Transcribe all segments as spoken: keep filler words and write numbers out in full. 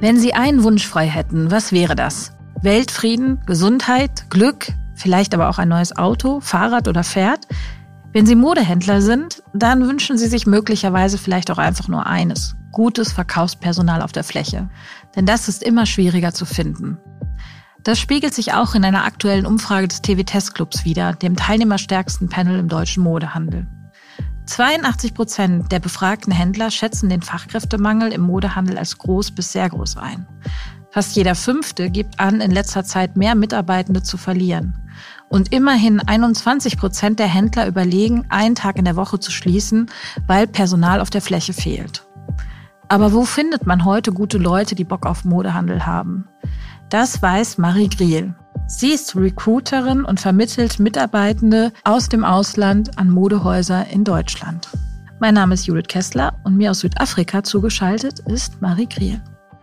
Wenn Sie einen Wunsch frei hätten, was wäre das? Weltfrieden, Gesundheit, Glück, vielleicht aber auch ein neues Auto, Fahrrad oder Pferd? Wenn Sie Modehändler sind, dann wünschen Sie sich möglicherweise vielleicht auch einfach nur eines: gutes Verkaufspersonal auf der Fläche. Denn das ist immer schwieriger zu finden. Das spiegelt sich auch in einer aktuellen Umfrage des T W Test Clubs wider, dem teilnehmerstärksten Panel im deutschen Modehandel. zweiundachtzig Prozent der befragten Händler schätzen den Fachkräftemangel im Modehandel als groß bis sehr groß ein. Fast jeder Fünfte gibt an, in letzter Zeit mehr Mitarbeitende zu verlieren. Und immerhin einundzwanzig Prozent der Händler überlegen, einen Tag in der Woche zu schließen, weil Personal auf der Fläche fehlt. Aber wo findet man heute gute Leute, die Bock auf Modehandel haben? Das weiß Marie Griel. Sie ist Recruiterin und vermittelt Mitarbeitende aus dem Ausland an Modehäuser in Deutschland. Mein Name ist Judith Kessler und mir aus Südafrika zugeschaltet ist Marie Griel.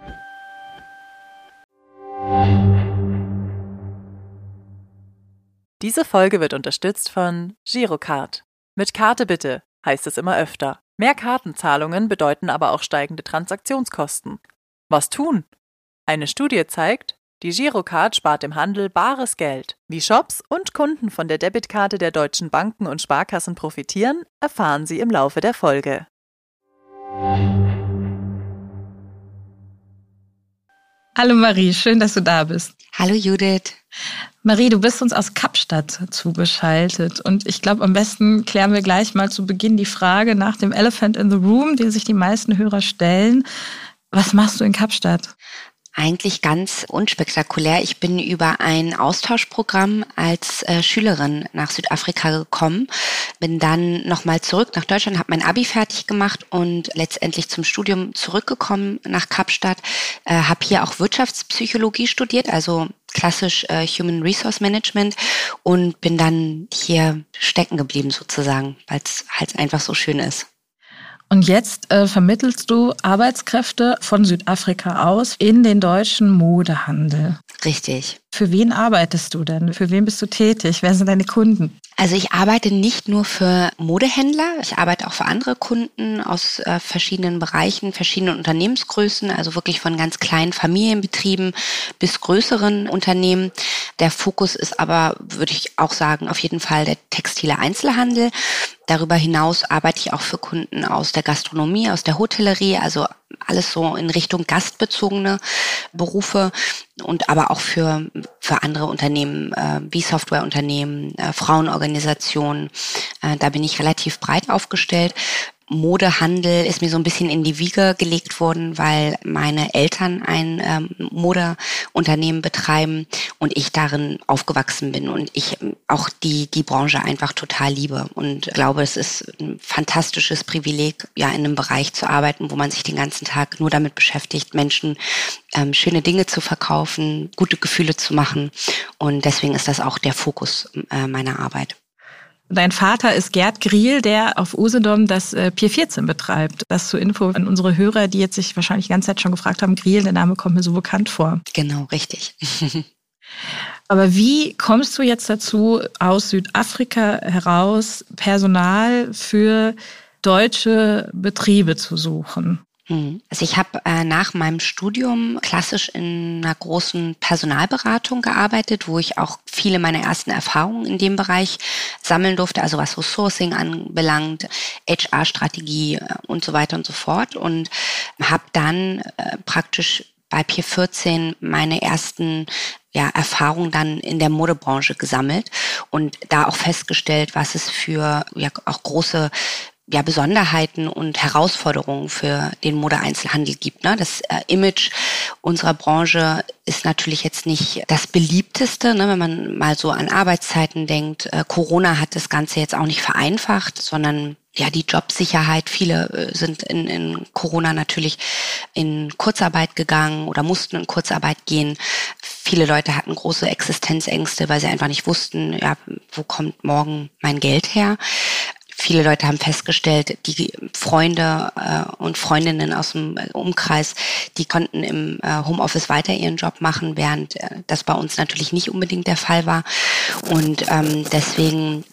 Diese Folge wird unterstützt von Girocard. Mit Karte bitte, heißt es immer öfter. Mehr Kartenzahlungen bedeuten aber auch steigende Transaktionskosten. Was tun? Eine Studie zeigt, die Girocard spart im Handel bares Geld. Wie Shops und Kunden von der Debitkarte der deutschen Banken und Sparkassen profitieren, erfahren Sie im Laufe der Folge. Hallo Marie, schön, dass du da bist. Hallo Judith. Marie, du bist uns aus Kapstadt zugeschaltet und ich glaube, am besten klären wir gleich mal zu Beginn die Frage nach dem Elephant in the Room, die sich die meisten Hörer stellen. Was machst du in Kapstadt? Eigentlich ganz unspektakulär. Ich bin über ein Austauschprogramm als äh, Schülerin nach Südafrika gekommen, bin dann nochmal zurück nach Deutschland, habe mein Abi fertig gemacht und letztendlich zum Studium zurückgekommen nach Kapstadt, äh, habe hier auch Wirtschaftspsychologie studiert, also klassisch äh, Human Resource Management, und bin dann hier stecken geblieben sozusagen, weil es halt einfach so schön ist. Und jetzt äh, vermittelst du Arbeitskräfte von Südafrika aus in den deutschen Modehandel. Richtig. Für wen arbeitest du denn? Für wen bist du tätig? Wer sind deine Kunden? Also ich arbeite nicht nur für Modehändler, ich arbeite auch für andere Kunden aus äh, verschiedenen Bereichen, verschiedenen Unternehmensgrößen, also wirklich von ganz kleinen Familienbetrieben bis größeren Unternehmen. Der Fokus ist aber, würde ich auch sagen, auf jeden Fall der textile Einzelhandel. Darüber hinaus arbeite ich auch für Kunden aus der Gastronomie, aus der Hotellerie, also alles so in Richtung gastbezogene Berufe, und aber auch für für andere Unternehmen, äh, wie Softwareunternehmen, äh, Frauenorganisationen. Äh, da bin ich relativ breit aufgestellt. Modehandel ist mir so ein bisschen in die Wiege gelegt worden, weil meine Eltern ein ähm, Modeunternehmen betreiben und ich darin aufgewachsen bin und ich auch die die Branche einfach total liebe und glaube, es ist ein fantastisches Privileg, ja, in einem Bereich zu arbeiten, wo man sich den ganzen Tag nur damit beschäftigt, Menschen ähm, schöne Dinge zu verkaufen, gute Gefühle zu machen, und deswegen ist das auch der Fokus äh, meiner Arbeit. Dein Vater ist Gerd Griel, der auf Usedom das äh, Pier vierzehn betreibt. Das zur Info an unsere Hörer, die jetzt sich wahrscheinlich die ganze Zeit schon gefragt haben, Griel, der Name kommt mir so bekannt vor. Genau, richtig. Aber wie kommst du jetzt dazu, aus Südafrika heraus Personal für deutsche Betriebe zu suchen? Also ich habe äh, nach meinem Studium klassisch in einer großen Personalberatung gearbeitet, wo ich auch viele meiner ersten Erfahrungen in dem Bereich sammeln durfte, also was so Sourcing anbelangt, H R-Strategie äh, und so weiter und so fort, und habe dann äh, praktisch bei Pier vierzehn meine ersten ja, Erfahrungen dann in der Modebranche gesammelt und da auch festgestellt, was es für ja auch große ja, Besonderheiten und Herausforderungen für den Modeeinzelhandel gibt. Ne? Das äh, Image unserer Branche ist natürlich jetzt nicht das beliebteste, ne? Wenn man mal so an Arbeitszeiten denkt. Äh, Corona hat das Ganze jetzt auch nicht vereinfacht, sondern ja, die Jobsicherheit. Viele äh, sind in, in Corona natürlich in Kurzarbeit gegangen oder mussten in Kurzarbeit gehen. Viele Leute hatten große Existenzängste, weil sie einfach nicht wussten, ja, wo kommt morgen mein Geld her? Viele Leute haben festgestellt, die Freunde äh, und Freundinnen aus dem Umkreis, die konnten im äh, Homeoffice weiter ihren Job machen, während äh, das bei uns natürlich nicht unbedingt der Fall war. Und ähm, deswegen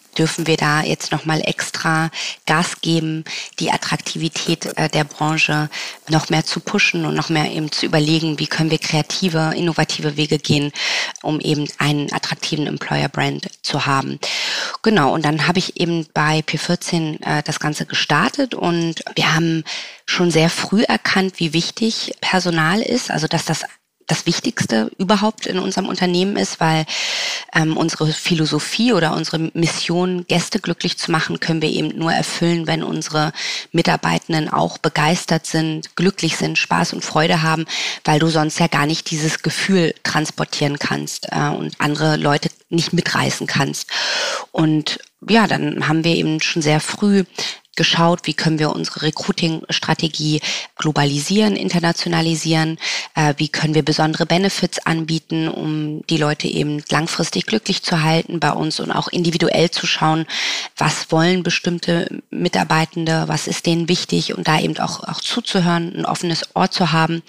dürfen wir da jetzt nochmal extra Gas geben, die Attraktivität äh, der Branche noch mehr zu pushen und noch mehr eben zu überlegen, wie können wir kreative, innovative Wege gehen, um eben einen attraktiven Employer-Brand zu haben. Genau, und dann habe ich eben bei P vierzehn äh, das Ganze gestartet und wir haben schon sehr früh erkannt, wie wichtig Personal ist, also dass das das Wichtigste überhaupt in unserem Unternehmen ist, weil ähm, unsere Philosophie oder unsere Mission, Gäste glücklich zu machen, können wir eben nur erfüllen, wenn unsere Mitarbeitenden auch begeistert sind, glücklich sind, Spaß und Freude haben, weil du sonst ja gar nicht dieses Gefühl transportieren kannst äh, und andere Leute nicht mitreißen kannst. Und ja, dann haben wir eben schon sehr früh geschaut, wie können wir unsere Recruiting-Strategie globalisieren, internationalisieren, äh, wie können wir besondere Benefits anbieten, um die Leute eben langfristig glücklich zu halten bei uns und auch individuell zu schauen, was wollen bestimmte Mitarbeitende, was ist denen wichtig und da eben auch, auch zuzuhören, ein offenes Ohr zu haben.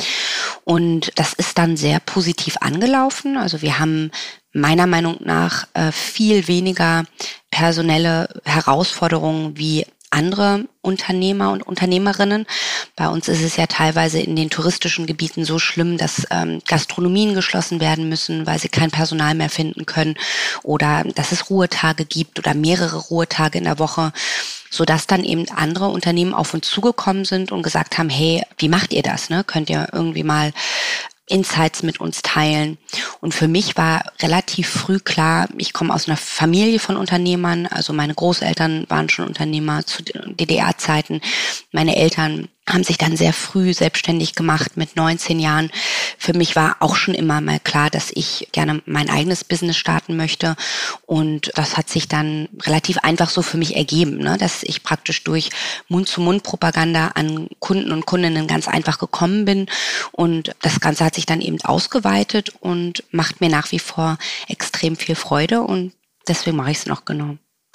Und das ist dann sehr positiv angelaufen. Also wir haben meiner Meinung nach äh, viel weniger personelle Herausforderungen wie andere Unternehmer und Unternehmerinnen. Bei uns ist es ja teilweise in den touristischen Gebieten so schlimm, dass ähm, Gastronomien geschlossen werden müssen, weil sie kein Personal mehr finden können oder dass es Ruhetage gibt oder mehrere Ruhetage in der Woche, sodass dann eben andere Unternehmen auf uns zugekommen sind und gesagt haben, hey, wie macht ihr das? Ne? Könnt ihr irgendwie mal Insights mit uns teilen. Und für mich war relativ früh klar, ich komme aus einer Familie von Unternehmern, also meine Großeltern waren schon Unternehmer zu D D R-Zeiten, meine Eltern haben sich dann sehr früh selbstständig gemacht mit neunzehn Jahren. Für mich war auch schon immer mal klar, dass ich gerne mein eigenes Business starten möchte. Und das hat sich dann relativ einfach so für mich ergeben, ne? Dass ich praktisch durch Mund-zu-Mund-Propaganda an Kunden und Kundinnen ganz einfach gekommen bin. Und das Ganze hat sich dann eben ausgeweitet und macht mir nach wie vor extrem viel Freude. Und deswegen mache ich es noch genau.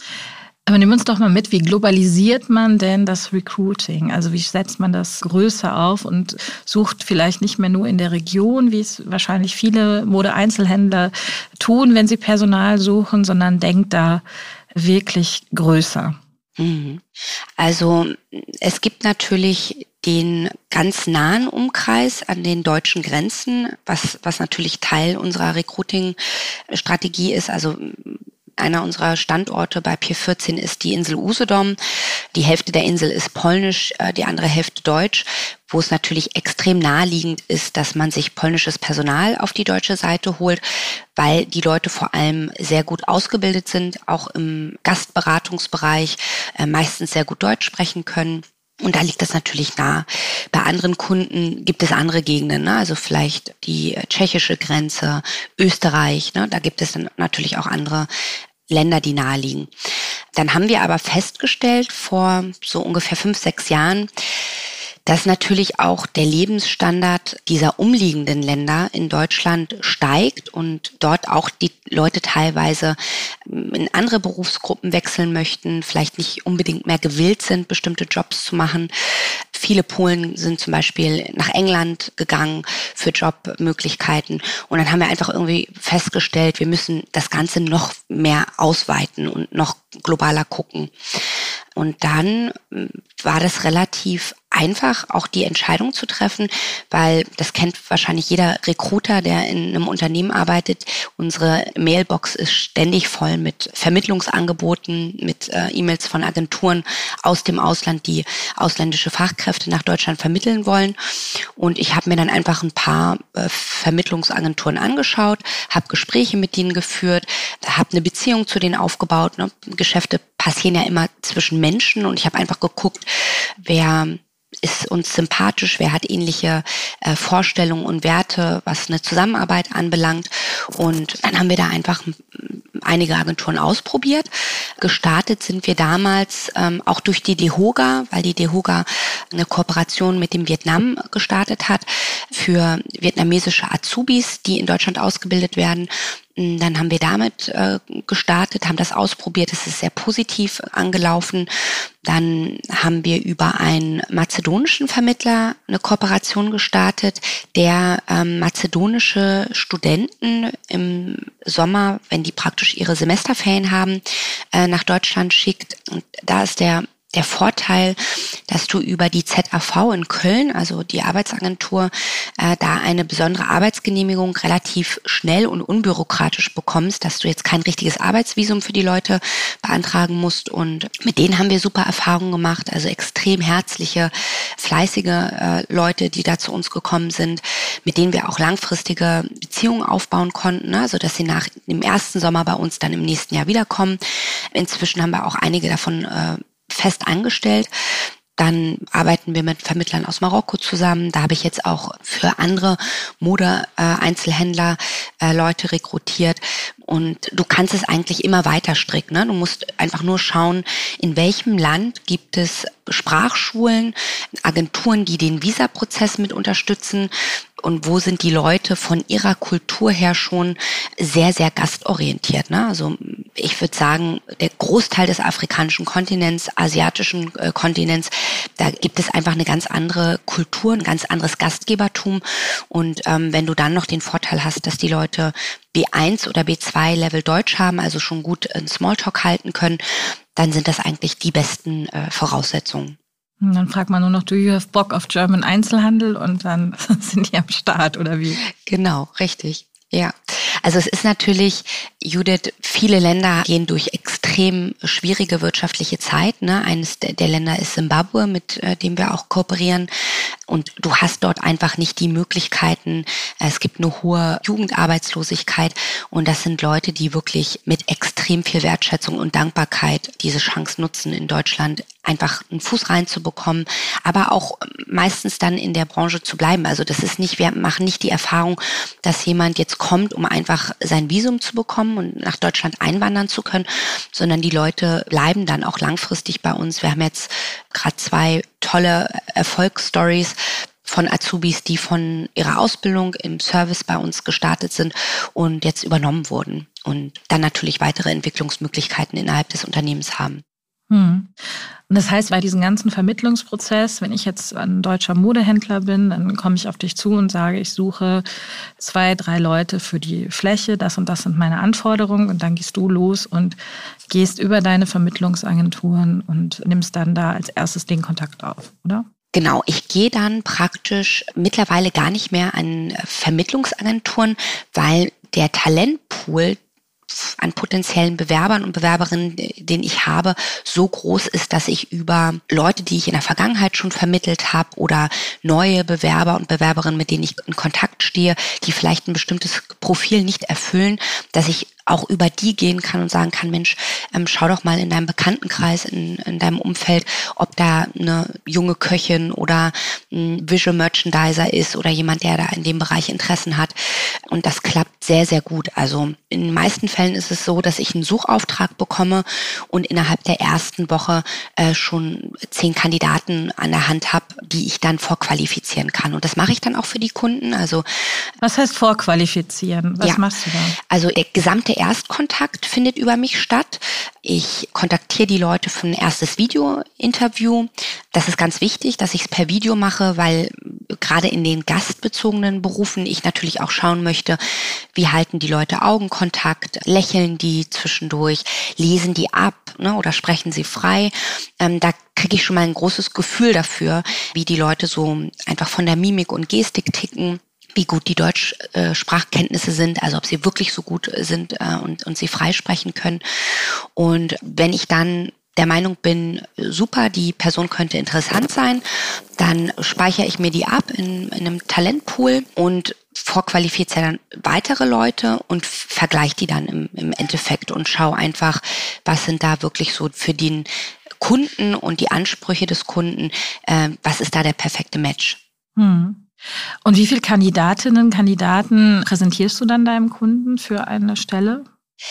Aber nimm uns doch mal mit, wie globalisiert man denn das Recruiting? Also wie setzt man das größer auf und sucht vielleicht nicht mehr nur in der Region, wie es wahrscheinlich viele Mode-Einzelhändler tun, wenn sie Personal suchen, sondern denkt da wirklich größer? Also es gibt natürlich den ganz nahen Umkreis an den deutschen Grenzen, was, was natürlich Teil unserer Recruiting-Strategie ist. Also einer unserer Standorte bei P vierzehn ist die Insel Usedom. Die Hälfte der Insel ist polnisch, die andere Hälfte deutsch, wo es natürlich extrem naheliegend ist, dass man sich polnisches Personal auf die deutsche Seite holt, weil die Leute vor allem sehr gut ausgebildet sind, auch im Gastberatungsbereich, meistens sehr gut Deutsch sprechen können. Und da liegt das natürlich nah. Bei anderen Kunden gibt es andere Gegenden, ne? Also vielleicht die tschechische Grenze, Österreich, ne? Da gibt es dann natürlich auch andere Länder, die nahe liegen. Dann haben wir aber festgestellt vor so ungefähr fünf, sechs Jahren, dass natürlich auch der Lebensstandard dieser umliegenden Länder in Deutschland steigt und dort auch die Leute teilweise in andere Berufsgruppen wechseln möchten, vielleicht nicht unbedingt mehr gewillt sind, bestimmte Jobs zu machen. Viele Polen sind zum Beispiel nach England gegangen für Jobmöglichkeiten. Und dann haben wir einfach irgendwie festgestellt, wir müssen das Ganze noch mehr ausweiten und noch globaler gucken. Und dann war das relativ einfach, auch die Entscheidung zu treffen, weil das kennt wahrscheinlich jeder Recruiter, der in einem Unternehmen arbeitet. Unsere Mailbox ist ständig voll mit Vermittlungsangeboten, mit äh, E-Mails von Agenturen aus dem Ausland, die ausländische Fachkräfte nach Deutschland vermitteln wollen. Und ich habe mir dann einfach ein paar äh, Vermittlungsagenturen angeschaut, habe Gespräche mit denen geführt, habe eine Beziehung zu denen aufgebaut. Ne? Geschäfte passieren ja immer zwischen Menschen und ich habe einfach geguckt, wer ist uns sympathisch, wer hat ähnliche äh, Vorstellungen und Werte, was eine Zusammenarbeit anbelangt. Und dann haben wir da einfach einige Agenturen ausprobiert. Gestartet sind wir damals ähm, auch durch die DEHOGA, weil die DEHOGA eine Kooperation mit dem Vietnam gestartet hat für vietnamesische Azubis, die in Deutschland ausgebildet werden. Dann haben wir damit äh, gestartet, haben das ausprobiert. Es ist sehr positiv angelaufen. Dann haben wir über einen mazedonischen Vermittler eine Kooperation gestartet, der ähm, mazedonische Studenten im Sommer, wenn die praktisch ihre Semesterferien haben, äh, nach Deutschland schickt. Und da ist der Der Vorteil, dass du über die Z A V in Köln, also die Arbeitsagentur, äh, da eine besondere Arbeitsgenehmigung relativ schnell und unbürokratisch bekommst, dass du jetzt kein richtiges Arbeitsvisum für die Leute beantragen musst. Und mit denen haben wir super Erfahrungen gemacht, also extrem herzliche, fleißige äh, Leute, die da zu uns gekommen sind, mit denen wir auch langfristige Beziehungen aufbauen konnten, ne? Also dass sie nach dem ersten Sommer bei uns dann im nächsten Jahr wiederkommen. Inzwischen haben wir auch einige davon äh, fest angestellt. Dann arbeiten wir mit Vermittlern aus Marokko zusammen. Da habe ich jetzt auch für andere Mode-Einzelhändler äh, Leute rekrutiert. Und du kannst es eigentlich immer weiter stricken, ne? Du musst einfach nur schauen, in welchem Land gibt es Sprachschulen, Agenturen, die den Visaprozess mit unterstützen, und wo sind die Leute von ihrer Kultur her schon sehr, sehr gastorientiert, ne? Also ich würde sagen, der Großteil des afrikanischen Kontinents, asiatischen äh, Kontinents, da gibt es einfach eine ganz andere Kultur, ein ganz anderes Gastgebertum. Und ähm, wenn du dann noch den Vorteil hast, dass die Leute B eins oder B zwei Level Deutsch haben, also schon gut einen Smalltalk halten können, dann sind das eigentlich die besten äh, Voraussetzungen. Und dann fragt man nur noch, do you have Bock auf German Einzelhandel? Und dann sind die am Start, oder wie? Genau, richtig. Ja, also es ist natürlich, Judith, viele Länder gehen durch extrem schwierige wirtschaftliche Zeit. Ne? Eines der, der Länder ist Zimbabwe, mit äh, dem wir auch kooperieren. Und du hast dort einfach nicht die Möglichkeiten. Es gibt eine hohe Jugendarbeitslosigkeit. Und das sind Leute, die wirklich mit extrem viel Wertschätzung und Dankbarkeit diese Chance nutzen, in Deutschland einfach einen Fuß reinzubekommen, aber auch meistens dann in der Branche zu bleiben. Also das ist nicht, wir machen nicht die Erfahrung, dass jemand jetzt kommt, um einfach sein Visum zu bekommen und nach Deutschland einwandern zu können, sondern die Leute bleiben dann auch langfristig bei uns. Wir haben jetzt gerade zwei tolle Erfolgsstories von Azubis, die von ihrer Ausbildung im Service bei uns gestartet sind und jetzt übernommen wurden und dann natürlich weitere Entwicklungsmöglichkeiten innerhalb des Unternehmens haben. Hm. Und das heißt, bei diesem ganzen Vermittlungsprozess, wenn ich jetzt ein deutscher Modehändler bin, dann komme ich auf dich zu und sage, ich suche zwei, drei Leute für die Fläche, das und das sind meine Anforderungen, und dann gehst du los und gehst über deine Vermittlungsagenturen und nimmst dann da als erstes den Kontakt auf, oder? Genau, ich gehe dann praktisch mittlerweile gar nicht mehr an Vermittlungsagenturen, weil der Talentpool an potenziellen Bewerbern und Bewerberinnen, den ich habe, so groß ist, dass ich über Leute, die ich in der Vergangenheit schon vermittelt habe, oder neue Bewerber und Bewerberinnen, mit denen ich in Kontakt stehe, die vielleicht ein bestimmtes Profil nicht erfüllen, dass ich auch über die gehen kann und sagen kann, Mensch, ähm, schau doch mal in deinem Bekanntenkreis, in, in deinem Umfeld, ob da eine junge Köchin oder ein Visual Merchandiser ist oder jemand, der da in dem Bereich Interessen hat. Und das klappt sehr, sehr gut. Also in den meisten Fällen ist es so, dass ich einen Suchauftrag bekomme und innerhalb der ersten Woche äh, schon zehn Kandidaten an der Hand habe, die ich dann vorqualifizieren kann. Und das mache ich dann auch für die Kunden. Also was heißt vorqualifizieren? Was ja, machst du da? Also der gesamte Erstkontakt findet über mich statt. Ich kontaktiere die Leute für ein erstes Video-Interview. Das ist ganz wichtig, dass ich es per Video mache, weil gerade in den gastbezogenen Berufen ich natürlich auch schauen möchte, wie halten die Leute Augenkontakt, lächeln die zwischendurch, lesen die ab, ne, oder sprechen sie frei. Ähm, da kriege ich schon mal ein großes Gefühl dafür, wie die Leute so einfach von der Mimik und Gestik ticken, wie gut die Deutschsprachkenntnisse sind, also ob sie wirklich so gut sind äh, und, und sie freisprechen können. Und wenn ich dann der Meinung bin, super, die Person könnte interessant sein, dann speichere ich mir die ab in, in einem Talentpool und vorqualifiziere dann weitere Leute und vergleiche die dann im, im Endeffekt und schaue einfach, was sind da wirklich so für den Kunden und die Ansprüche des Kunden, äh, was ist da der perfekte Match. Hm. Und wie viele Kandidatinnen, Kandidaten präsentierst du dann deinem Kunden für eine Stelle?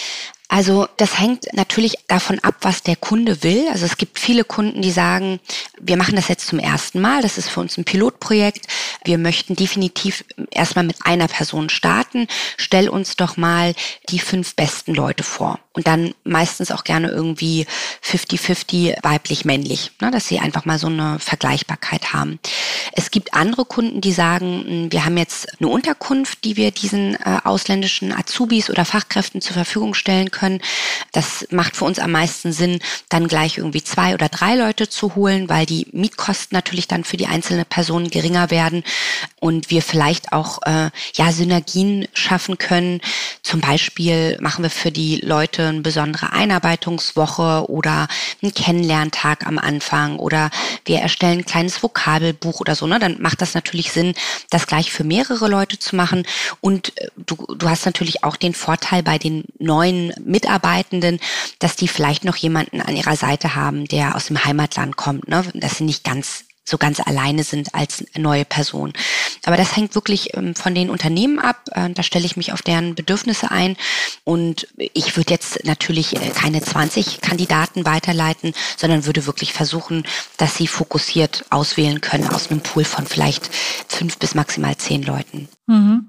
Also das hängt natürlich davon ab, was der Kunde will. Also es gibt viele Kunden, die sagen, Wir machen das jetzt zum ersten Mal. Das ist für uns ein Pilotprojekt. Wir möchten definitiv erstmal mit einer Person starten. Stell uns doch mal die fünf besten Leute vor. Und dann meistens auch gerne irgendwie fünfzig fünfzig weiblich-männlich, ne, dass sie einfach mal so eine Vergleichbarkeit haben. Es gibt andere Kunden, die sagen, wir haben jetzt eine Unterkunft, die wir diesen äh, ausländischen Azubis oder Fachkräften zur Verfügung stellen können. Das macht für uns am meisten Sinn, dann gleich irgendwie zwei oder drei Leute zu holen, weil die Mietkosten natürlich dann für die einzelne Person geringer werden und wir vielleicht auch äh, ja Synergien schaffen können. Zum Beispiel machen wir für die Leute eine besondere Einarbeitungswoche oder einen Kennenlerntag am Anfang oder wir erstellen ein kleines Vokabelbuch oder so. Ne? Dann macht das natürlich Sinn, das gleich für mehrere Leute zu machen. Und du, du hast natürlich auch den Vorteil bei den neuen Mitarbeitenden, dass die vielleicht noch jemanden an ihrer Seite haben, der aus dem Heimatland kommt, ne? Dass sie nicht ganz so ganz alleine sind als neue Person. Aber das hängt wirklich ähm, von den Unternehmen ab. Äh, da stelle ich mich auf deren Bedürfnisse ein. Und ich würde jetzt natürlich äh, keine zwanzig Kandidaten weiterleiten, sondern würde wirklich versuchen, dass sie fokussiert auswählen können aus einem Pool von vielleicht fünf bis maximal zehn Leuten. Mhm.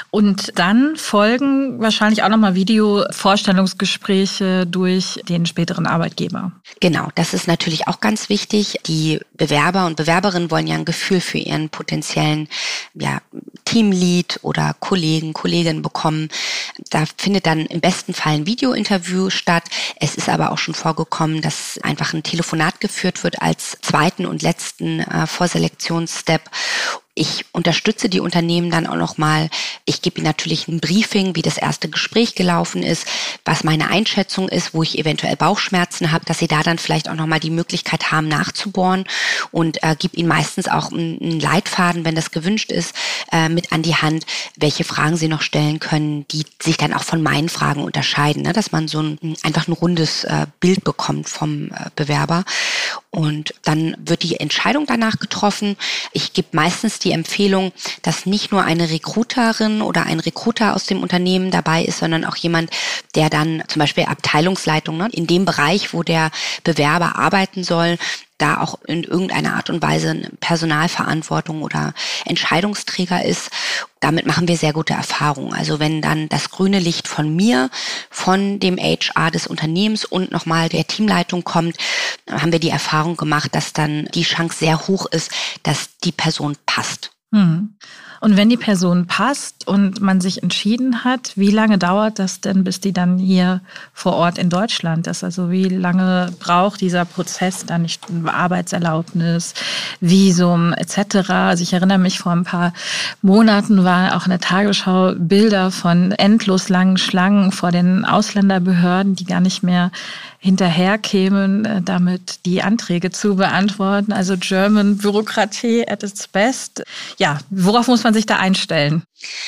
Und dann folgen wahrscheinlich auch nochmal Video-Vorstellungsgespräche durch den späteren Arbeitgeber. Genau, das ist natürlich auch ganz wichtig. Die Bewerber und Bewerberinnen wollen ja ein Gefühl für ihren potenziellen ja, Teamlead oder Kollegen, Kolleginnen bekommen. Da findet dann im besten Fall ein Videointerview statt. Es ist aber auch schon vorgekommen, dass einfach ein Telefonat geführt wird als zweiten und letzten äh, Vorselektionsstep. Ich unterstütze die Unternehmen dann auch nochmal. Ich gebe ihnen natürlich ein Briefing, wie das erste Gespräch gelaufen ist, was meine Einschätzung ist, wo ich eventuell Bauchschmerzen habe, dass sie da dann vielleicht auch nochmal die Möglichkeit haben, nachzubohren und äh, gebe ihnen meistens auch einen Leitfaden, wenn das gewünscht ist, äh, mit an die Hand, welche Fragen sie noch stellen können, die sich dann auch von meinen Fragen unterscheiden, ne? Dass man so ein einfach ein rundes äh, Bild bekommt vom äh, Bewerber. Und dann wird die Entscheidung danach getroffen. Ich gebe meistens die Empfehlung, dass nicht nur eine Recruiterin oder ein Recruiter aus dem Unternehmen dabei ist, sondern auch jemand, der dann zum Beispiel Abteilungsleitung, ne, in dem Bereich, wo der Bewerber arbeiten soll, da auch in irgendeiner Art und Weise eine Personalverantwortung oder Entscheidungsträger ist. Damit machen wir sehr gute Erfahrungen. Also wenn dann das grüne Licht von mir, von dem H R des Unternehmens und nochmal der Teamleitung kommt, haben wir die Erfahrung gemacht, dass dann die Chance sehr hoch ist, dass die Person passt. Hm. Und wenn die Person passt und man sich entschieden hat, wie lange dauert das denn, bis die dann hier vor Ort in Deutschland ist? Also wie lange braucht dieser Prozess dann, nicht Arbeitserlaubnis, Visum et cetera? Also ich erinnere mich, vor ein paar Monaten war auch in der Tagesschau Bilder von endlos langen Schlangen vor den Ausländerbehörden, die gar nicht mehr hinterherkämen, damit die Anträge zu beantworten. Also German Bürokratie at its best. Ja, worauf muss man sich da einstellen?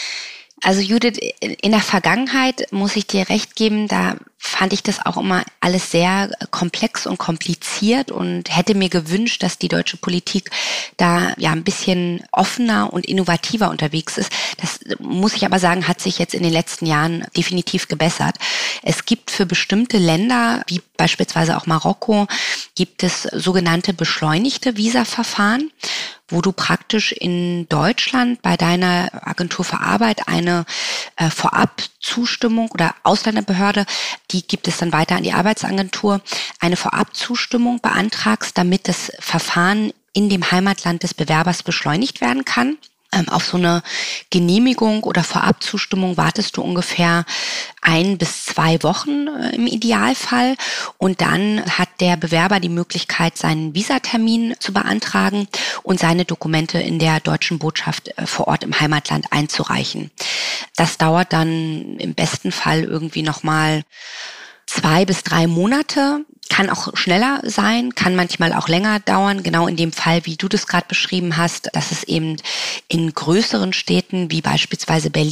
Also Judith, in der Vergangenheit muss ich dir recht geben, da fand ich das auch immer alles sehr komplex und kompliziert und hätte mir gewünscht, dass die deutsche Politik da ja ein bisschen offener und innovativer unterwegs ist. Das muss ich aber sagen, hat sich jetzt in den letzten Jahren definitiv gebessert. Es gibt für bestimmte Länder, wie beispielsweise auch Marokko, gibt es sogenannte beschleunigte Visaverfahren, wo du praktisch in Deutschland bei deiner Agentur für Arbeit eine äh, Vorabzustimmung oder Ausländerbehörde, die gibt es dann weiter an die Arbeitsagentur, eine Vorabzustimmung beantragst, damit das Verfahren in dem Heimatland des Bewerbers beschleunigt werden kann. Ähm, auf so eine Genehmigung oder Vorabzustimmung wartest du ungefähr ein bis zwei Wochen äh, im Idealfall. Und dann hat der Bewerber die Möglichkeit, seinen Visatermin zu beantragen und seine Dokumente in der deutschen Botschaft äh, vor Ort im Heimatland einzureichen. Das dauert dann im besten Fall irgendwie nochmal zwei bis drei Monate. Kann auch schneller sein, kann manchmal auch länger dauern, genau in dem Fall, wie du das gerade beschrieben hast, dass es eben in größeren Städten wie beispielsweise Berlin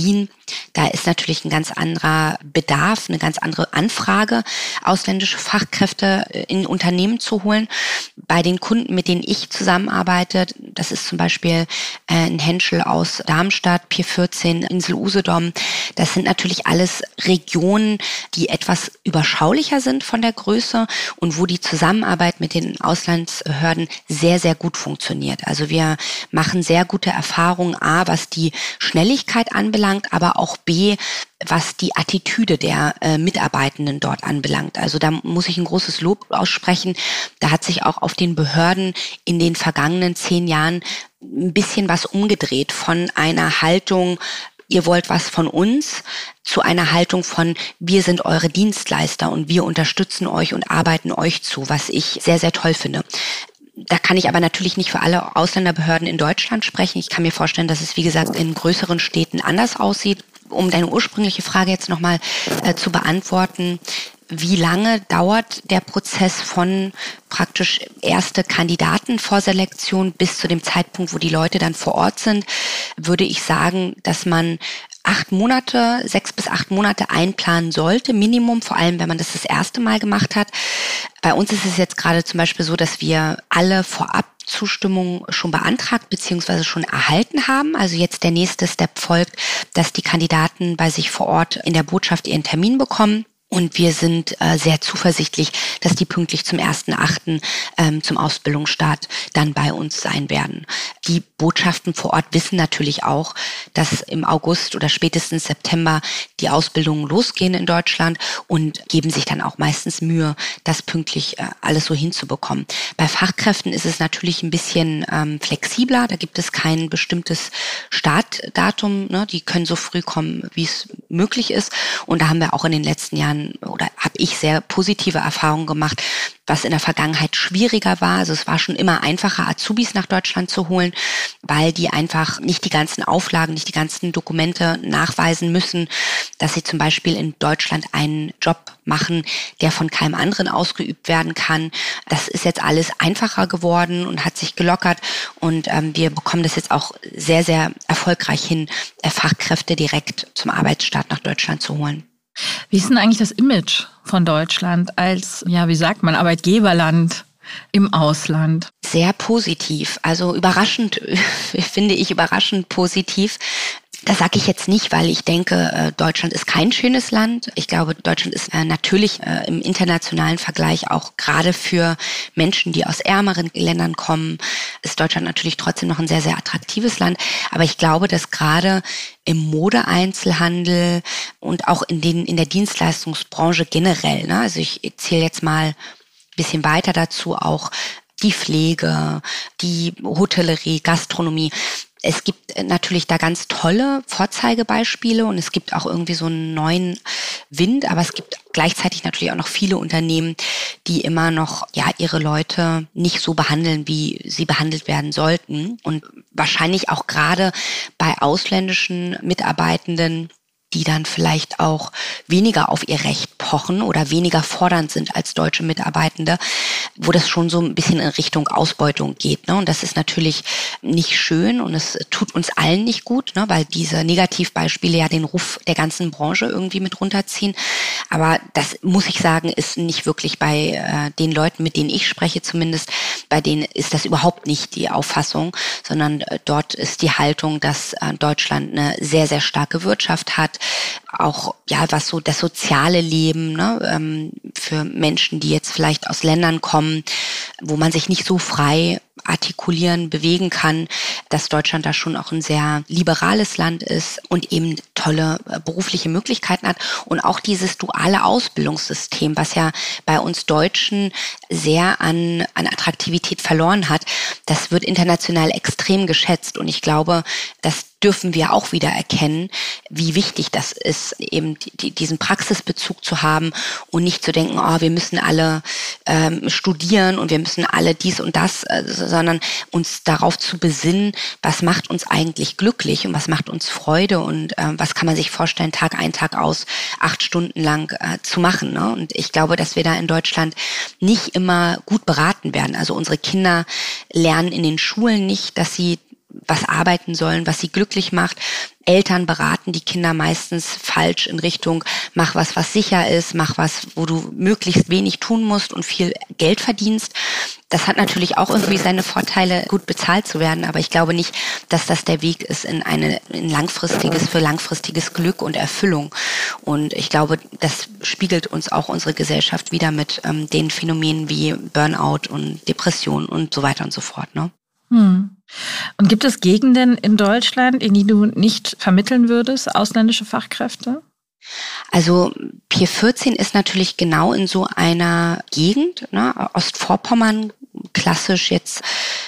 Da ist natürlich ein ganz anderer Bedarf, eine ganz andere Anfrage, ausländische Fachkräfte in Unternehmen zu holen. Bei den Kunden, mit denen ich zusammenarbeite, das ist zum Beispiel ein Henschel aus Darmstadt, Pier vierzehn, Insel Usedom. Das sind natürlich alles Regionen, die etwas überschaulicher sind von der Größe und wo die Zusammenarbeit mit den Auslandsbehörden sehr, sehr gut funktioniert. Also wir machen sehr gute Erfahrungen, A, was die Schnelligkeit anbelangt, aber auch B, was die Attitüde der äh, Mitarbeitenden dort anbelangt. Also da muss ich ein großes Lob aussprechen. Da hat sich auch auf den Behörden in den vergangenen zehn Jahren ein bisschen was umgedreht von einer Haltung, ihr wollt was von uns, zu einer Haltung von, wir sind eure Dienstleister und wir unterstützen euch und arbeiten euch zu, was ich sehr, sehr toll finde. Da kann ich aber natürlich nicht für alle Ausländerbehörden in Deutschland sprechen. Ich kann mir vorstellen, dass es, wie gesagt, in größeren Städten anders aussieht. Um deine ursprüngliche Frage jetzt nochmal äh, zu beantworten, wie lange dauert der Prozess von praktisch erste Kandidatenvorselektion bis zu dem Zeitpunkt, wo die Leute dann vor Ort sind, würde ich sagen, dass man acht Monate, sechs bis acht Monate einplanen sollte, Minimum, vor allem wenn man das das erste Mal gemacht hat. Bei uns ist es jetzt gerade zum Beispiel so, dass wir alle vorab Zustimmung schon beantragt bzw. schon erhalten haben. Also jetzt der nächste Step folgt, dass die Kandidaten bei sich vor Ort in der Botschaft ihren Termin bekommen. Und wir sind äh, sehr zuversichtlich, dass die pünktlich zum ersten achten ähm, zum Ausbildungsstart dann bei uns sein werden. Die Botschaften vor Ort wissen natürlich auch, dass im August oder spätestens September die Ausbildungen losgehen in Deutschland und geben sich dann auch meistens Mühe, das pünktlich äh, alles so hinzubekommen. Bei Fachkräften ist es natürlich ein bisschen ähm, flexibler. Da gibt es kein bestimmtes Startdatum. Ne? Die können so früh kommen, wie es möglich ist. Und da haben wir auch in den letzten Jahren oder habe ich sehr positive Erfahrungen gemacht, was in der Vergangenheit schwieriger war. Also es war schon immer einfacher, Azubis nach Deutschland zu holen, weil die einfach nicht die ganzen Auflagen, nicht die ganzen Dokumente nachweisen müssen, dass sie zum Beispiel in Deutschland einen Job machen, der von keinem anderen ausgeübt werden kann. Das ist jetzt alles einfacher geworden und hat sich gelockert und ähm, wir bekommen das jetzt auch sehr, sehr erfolgreich hin, äh, Fachkräfte direkt zum Arbeitsstart nach Deutschland zu holen. Wie ist denn eigentlich das Image von Deutschland als, ja, wie sagt man, Arbeitgeberland im Ausland? Sehr positiv, also überraschend, finde ich überraschend positiv. Das sage ich jetzt nicht, weil ich denke, Deutschland ist kein schönes Land. Ich glaube, Deutschland ist natürlich im internationalen Vergleich auch gerade für Menschen, die aus ärmeren Ländern kommen, ist Deutschland natürlich trotzdem noch ein sehr, sehr attraktives Land. Aber ich glaube, dass gerade im Modeeinzelhandel und auch in den in der Dienstleistungsbranche generell, ne, also ich zähle jetzt mal ein bisschen weiter dazu, auch die Pflege, die Hotellerie, Gastronomie. Es gibt natürlich da ganz tolle Vorzeigebeispiele und es gibt auch irgendwie so einen neuen Wind, aber es gibt gleichzeitig natürlich auch noch viele Unternehmen, die immer noch ja ihre Leute nicht so behandeln, wie sie behandelt werden sollten. Und wahrscheinlich auch gerade bei ausländischen Mitarbeitenden, die dann vielleicht auch weniger auf ihr Recht pochen oder weniger fordernd sind als deutsche Mitarbeitende, wo das schon so ein bisschen in Richtung Ausbeutung geht. Ne? Und das ist natürlich nicht schön und es tut uns allen nicht gut, ne? Weil diese Negativbeispiele ja den Ruf der ganzen Branche irgendwie mit runterziehen. Aber das, muss ich sagen, ist nicht wirklich bei äh, den Leuten, mit denen ich spreche zumindest, bei denen ist das überhaupt nicht die Auffassung, sondern äh, dort ist die Haltung, dass äh, Deutschland eine sehr, sehr starke Wirtschaft hat, auch ja was so das soziale Leben, ne, ähm, für Menschen, die jetzt vielleicht aus Ländern kommen, wo man sich nicht so frei artikulieren, bewegen kann, dass Deutschland da schon auch ein sehr liberales Land ist und eben tolle äh, berufliche Möglichkeiten hat und auch dieses duale Ausbildungssystem, was ja bei uns Deutschen sehr an, an Attraktivität verloren hat, das wird international extrem geschätzt und ich glaube, dass dürfen wir auch wieder erkennen, wie wichtig das ist, eben die, diesen Praxisbezug zu haben und nicht zu denken, oh, wir müssen alle ähm, studieren und wir müssen alle dies und das, äh, sondern uns darauf zu besinnen, was macht uns eigentlich glücklich und was macht uns Freude und äh, was kann man sich vorstellen, Tag ein, Tag aus, acht Stunden lang äh, zu machen. Ne? Und ich glaube, dass wir da in Deutschland nicht immer gut beraten werden. Also unsere Kinder lernen in den Schulen nicht, dass sie was arbeiten sollen, was sie glücklich macht. Eltern beraten die Kinder meistens falsch in Richtung, mach was, was sicher ist, mach was, wo du möglichst wenig tun musst und viel Geld verdienst. Das hat natürlich auch irgendwie seine Vorteile, gut bezahlt zu werden, aber ich glaube nicht, dass das der Weg ist in eine in langfristiges, für langfristiges Glück und Erfüllung. Und ich glaube, das spiegelt uns auch unsere Gesellschaft wieder mit ähm, den Phänomenen wie Burnout und Depression und so weiter und so fort, ne? Hm. Und gibt es Gegenden in Deutschland, in die du nicht vermitteln würdest, ausländische Fachkräfte? Also Pier vierzehn ist natürlich genau in so einer Gegend, ne? Ostvorpommern, klassisch jetzt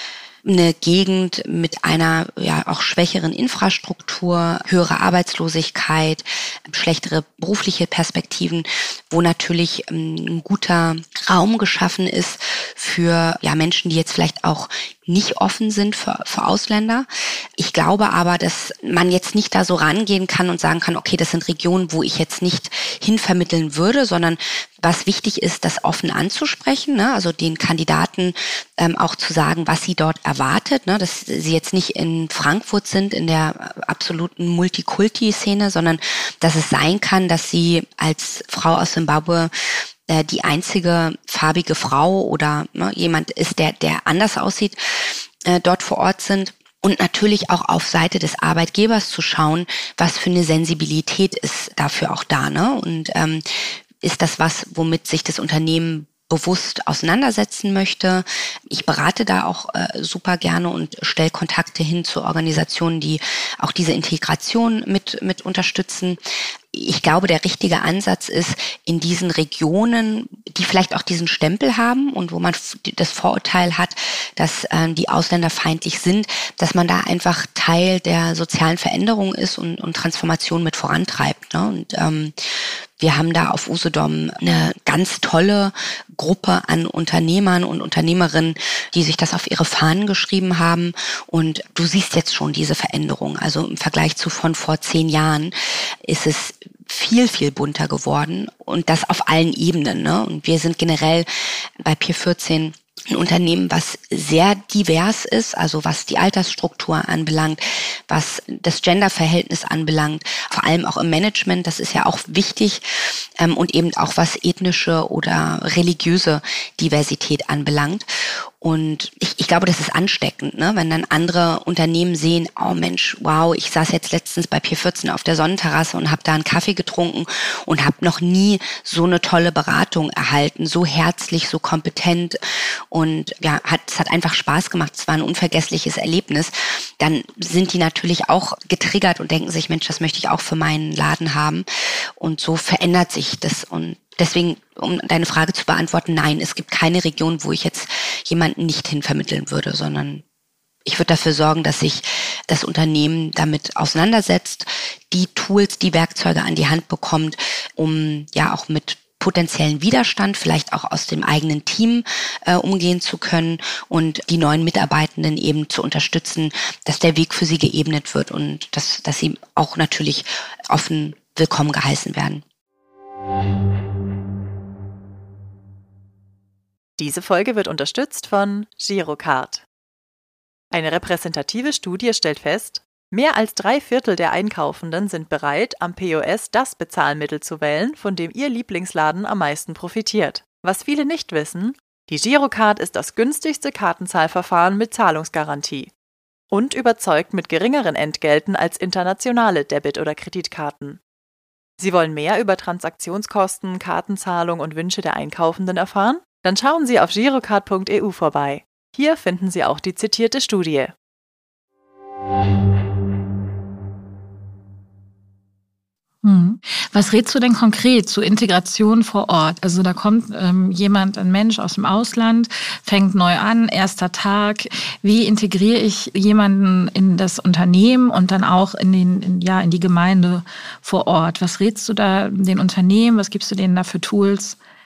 eine Gegend mit einer ja auch schwächeren Infrastruktur, höhere Arbeitslosigkeit, schlechtere berufliche Perspektiven, wo natürlich ein guter Raum geschaffen ist für ja Menschen, die jetzt vielleicht auch nicht offen sind für, für Ausländer. Ich glaube aber, dass man jetzt nicht da so rangehen kann und sagen kann, okay, das sind Regionen, wo ich jetzt nicht hinvermitteln würde, sondern was wichtig ist, das offen anzusprechen, ne? Also den Kandidaten ähm, auch zu sagen, was sie dort erwartet, ne? Dass sie jetzt nicht in Frankfurt sind, in der absoluten Multikulti-Szene, sondern dass es sein kann, dass sie als Frau aus Zimbabwe die einzige farbige Frau oder ne, jemand ist, der der anders aussieht, äh, dort vor Ort sind. Und natürlich auch auf Seite des Arbeitgebers zu schauen, was für eine Sensibilität ist dafür auch da, ne? Und ähm, ist das was, womit sich das Unternehmen bewusst auseinandersetzen möchte. Ich berate da auch äh, super gerne und stelle Kontakte hin zu Organisationen, die auch diese Integration mit mit unterstützen. Ich glaube, der richtige Ansatz ist, in diesen Regionen, die vielleicht auch diesen Stempel haben und wo man das Vorurteil hat, dass äh, die Ausländer feindlich sind, dass man da einfach Teil der sozialen Veränderung ist und, und Transformation mit vorantreibt, ne? Und ähm, wir haben da auf Usedom eine ganz tolle Gruppe an Unternehmern und Unternehmerinnen, die sich das auf ihre Fahnen geschrieben haben. Und du siehst jetzt schon diese Veränderung. Also im Vergleich zu von vor zehn Jahren ist es viel, viel bunter geworden und das auf allen Ebenen, ne? Und wir sind generell bei Pier vierzehn ein Unternehmen, was sehr divers ist, also was die Altersstruktur anbelangt, was das Genderverhältnis anbelangt, vor allem auch im Management, das ist ja auch wichtig, ähm, und eben auch was ethnische oder religiöse Diversität anbelangt. Und ich, ich glaube, das ist ansteckend, ne? Wenn dann andere Unternehmen sehen, oh Mensch, wow, ich saß jetzt letztens bei Pier vierzehn auf der Sonnenterrasse und habe da einen Kaffee getrunken und habe noch nie so eine tolle Beratung erhalten, so herzlich, so kompetent und ja, hat es hat einfach Spaß gemacht, es war ein unvergessliches Erlebnis. Dann sind die natürlich auch getriggert und denken sich, Mensch, das möchte ich auch für meinen Laden haben. Und so verändert sich das. Und deswegen, um deine Frage zu beantworten, nein, es gibt keine Region, wo ich jetzt jemanden nicht hinvermitteln würde, sondern ich würde dafür sorgen, dass sich das Unternehmen damit auseinandersetzt, die Tools, die Werkzeuge an die Hand bekommt, um ja auch mit potenziellen Widerstand, vielleicht auch aus dem eigenen Team äh, umgehen zu können und die neuen Mitarbeitenden eben zu unterstützen, dass der Weg für sie geebnet wird und dass, dass sie auch natürlich offen willkommen geheißen werden. Diese Folge wird unterstützt von Girocard. Eine repräsentative Studie stellt fest, mehr als drei Viertel der Einkaufenden sind bereit, am P O S das Bezahlmittel zu wählen, von dem ihr Lieblingsladen am meisten profitiert. Was viele nicht wissen, die Girocard ist das günstigste Kartenzahlverfahren mit Zahlungsgarantie und überzeugt mit geringeren Entgelten als internationale Debit- oder Kreditkarten. Sie wollen mehr über Transaktionskosten, Kartenzahlung und Wünsche der Einkaufenden erfahren? Dann schauen Sie auf girocard punkt e u vorbei. Hier finden Sie auch die zitierte Studie. Hm. Was rätst du denn konkret zur Integration vor Ort? Also da kommt ähm, jemand, ein Mensch aus dem Ausland, fängt neu an, erster Tag. Wie integriere ich jemanden in das Unternehmen und dann auch in den, in, ja, in die Gemeinde vor Ort? Was rätst du da den Unternehmen? Was gibst du denen da für Tools?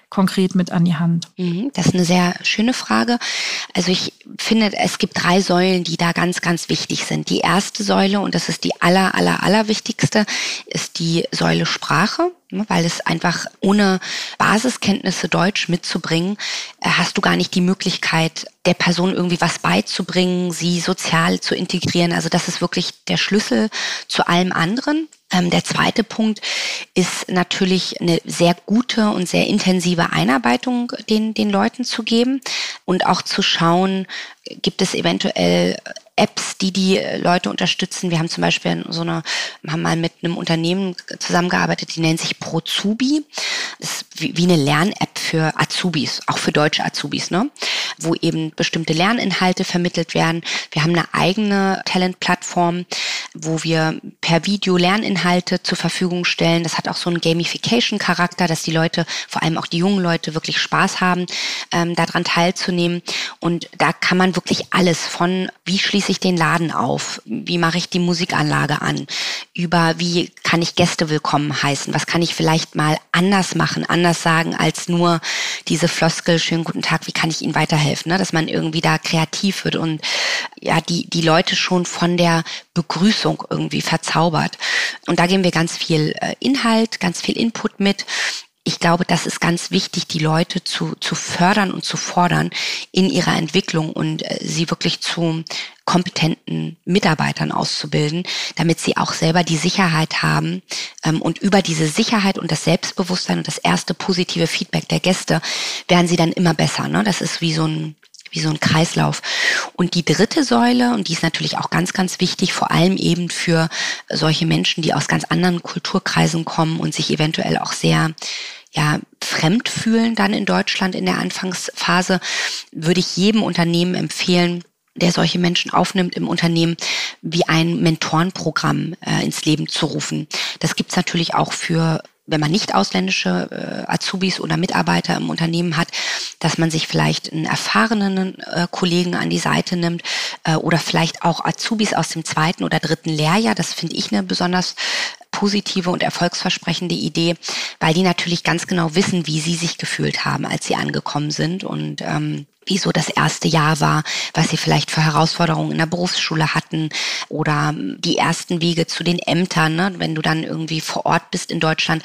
konkret mit an die Hand? Das ist eine sehr schöne Frage. Also ich finde, es gibt drei Säulen, die da ganz, ganz wichtig sind. Die erste Säule, und das ist die aller, aller, aller wichtigste, ist die Säule Sprache, weil es einfach ohne Basiskenntnisse Deutsch mitzubringen, hast du gar nicht die Möglichkeit, der Person irgendwie was beizubringen, sie sozial zu integrieren. Also das ist wirklich der Schlüssel zu allem anderen. Ähm, der zweite Punkt ist natürlich eine sehr gute und sehr intensive Einarbeitung den, den Leuten zu geben und auch zu schauen, gibt es eventuell Apps, die die Leute unterstützen. Wir haben zum Beispiel so eine, haben mal mit einem Unternehmen zusammengearbeitet, die nennt sich Prozubi. Das ist wie, wie eine Lern-App für Azubis, auch für deutsche Azubis, ne? Wo eben bestimmte Lerninhalte vermittelt werden. Wir haben eine eigene Talent-Plattform, wo wir per Video Lerninhalte zur Verfügung stellen. Das hat auch so einen Gamification-Charakter, dass die Leute, vor allem auch die jungen Leute, wirklich Spaß haben, ähm, daran teilzunehmen. Und da kann man wirklich alles von, wie schließe ich den Laden auf, wie mache ich die Musikanlage an, über wie kann ich Gäste willkommen heißen, was kann ich vielleicht mal anders machen, anders sagen als nur diese Floskel, schönen guten Tag, wie kann ich Ihnen weiterhelfen, ne? Dass man irgendwie da kreativ wird und ja, die, die Leute schon von der Begrüßung irgendwie verzaubert. Und da geben wir ganz viel äh, Inhalt, ganz viel Input mit. Ich glaube, das ist ganz wichtig, die Leute zu, zu fördern und zu fordern in ihrer Entwicklung und äh, sie wirklich zu kompetenten Mitarbeitern auszubilden, damit sie auch selber die Sicherheit haben. Ähm, und über diese Sicherheit und das Selbstbewusstsein und das erste positive Feedback der Gäste werden sie dann immer besser, ne? Das ist wie so ein wie so ein Kreislauf. Und die dritte Säule, und die ist natürlich auch ganz, ganz wichtig, vor allem eben für solche Menschen, die aus ganz anderen Kulturkreisen kommen und sich eventuell auch sehr ja, fremd fühlen dann in Deutschland in der Anfangsphase, würde ich jedem Unternehmen empfehlen, der solche Menschen aufnimmt im Unternehmen, wie ein Mentorenprogramm äh, ins Leben zu rufen. Das gibt's natürlich auch für, wenn man nicht ausländische äh, Azubis oder Mitarbeiter im Unternehmen hat, dass man sich vielleicht einen erfahrenen äh, Kollegen an die Seite nimmt äh, oder vielleicht auch Azubis aus dem zweiten oder dritten Lehrjahr. Das finde ich eine besonders positive und erfolgsversprechende Idee, weil die natürlich ganz genau wissen, wie sie sich gefühlt haben, als sie angekommen sind und ähm, wie so das erste Jahr war, was sie vielleicht für Herausforderungen in der Berufsschule hatten oder die ersten Wege zu den Ämtern, ne? Wenn du dann irgendwie vor Ort bist in Deutschland,